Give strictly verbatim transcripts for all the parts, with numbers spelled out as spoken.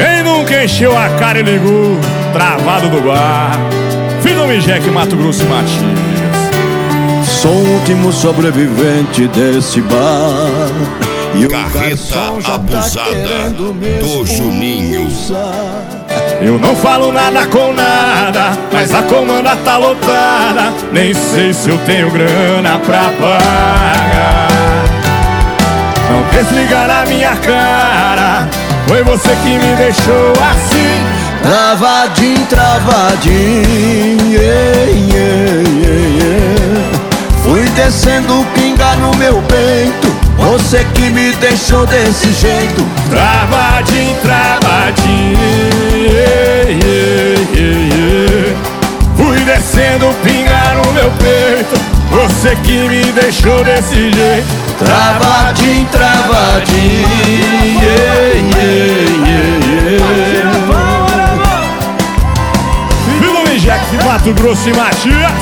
Quem nunca encheu a cara e ligou, travado do bar? Filho do Jack, Mato Grosso e Matias. Sou o último sobrevivente desse bar. E o Carreta abusada do Juninho. Eu não falo nada com nada, mas a comanda tá lotada. Nem sei se eu tenho grana pra pagar. Não desliga na minha cara, foi você que me deixou assim. Travadinho, travadinho, yeah, yeah, yeah, yeah. Fui descendo pinga no meu peito, você que me deixou desse jeito. Travadinho, travadinho, yeah, yeah, yeah, yeah. Fui descendo pinga no meu peito, você que me deixou desse jeito. Travadinho, travadinho, yeah, yeah, yeah, yeah. Jack, Mato Grosso e Matias.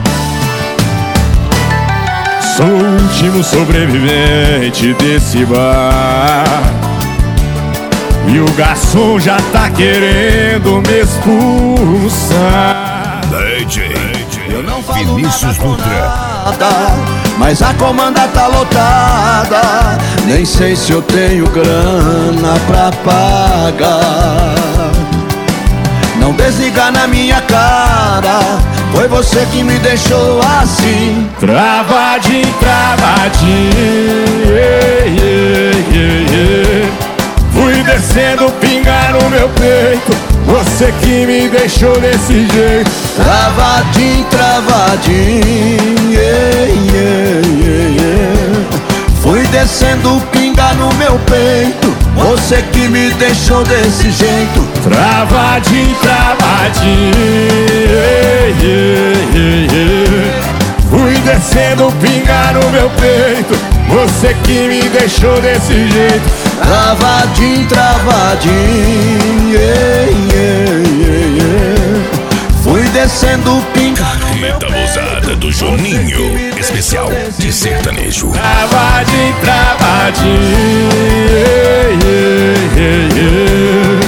Sou o último sobrevivente desse bar, e o garçom já tá querendo me expulsar. D J Eu não falo Vinícius nada Dutra. nada, mas a comanda tá lotada. Nem sei se eu tenho grana pra pagar. Não desliga na minha cara, foi você que me deixou assim. Travadinho, travadinho, yeah, yeah, yeah, yeah. Fui descendo pinga no meu peito, você que me deixou desse jeito. Travadinho, travadinho, yeah, yeah, yeah, yeah. Fui descendo pinga no meu peito, você que me deixou desse jeito. Travadinho, travadinho, yeah, yeah, yeah, yeah. Fui descendo pinga no meu peito, você que me deixou desse jeito. Travadinho, travadinho, yeah, yeah, yeah, yeah. Fui descendo pinga no meu Carreta peito, abusada do Juninho, especial de sertanejo. Travadinho, travadinho, yeah, yeah, yeah, yeah.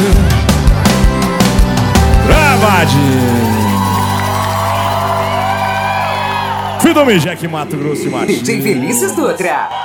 Travadinho. Filho do Jack, Mato Grosso e Matias. D J Vinícius Dutra.